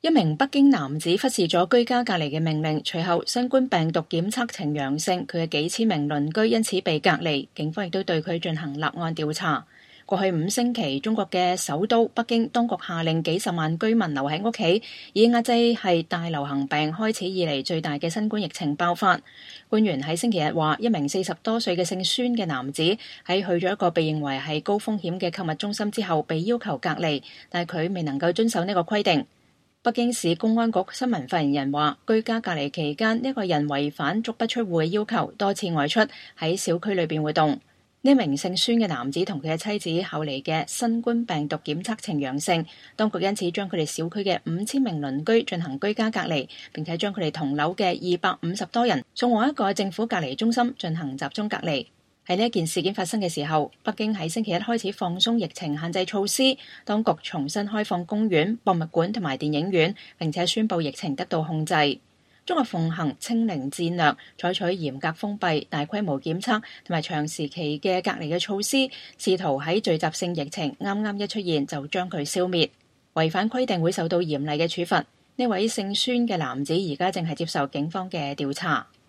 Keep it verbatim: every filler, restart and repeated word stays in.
一名北京男子忽視咗居家隔離嘅命令，隨後新冠病毒檢測呈陽性，佢嘅幾千名鄰居因此被隔離。警方亦都對佢進行立案調查。過去五星期，中國嘅首都北京當局下令幾十萬居民留喺屋企，以壓制係大流行病開始以嚟最大嘅新冠疫情爆發。官員喺星期日話，一名四十多歲嘅姓孫嘅男子喺去咗一個被認為係高風險嘅購物中心之後，被要求隔離，但係佢未能夠遵守呢個規定。北京市公安局新聞發言人話，居家隔離期間，呢個人違反足不出戶嘅要求，多次外出喺小區裏邊活動。呢名姓孫嘅男子同佢嘅妻子後嚟嘅新冠病毒檢測呈陽性，當局因此將佢哋小區嘅五千名鄰居進行居家隔離，並且將佢哋同樓嘅二百五十多人送往一個政府隔離中心進行集中隔離。喺呢一件事件發生嘅時候，北京喺星期一開始放鬆疫情限制措施，當局重新開放公園、博物館同埋電影院，並且宣布疫情得到控制。中國奉行清零戰略，採取嚴格封閉、大規模檢測同埋長時期嘅隔離嘅措施，試圖喺聚集性疫情啱啱一出現就將佢消滅。違反規定會受到嚴厲嘅處罰。呢位姓孫嘅男子而家正係接受警方嘅調查。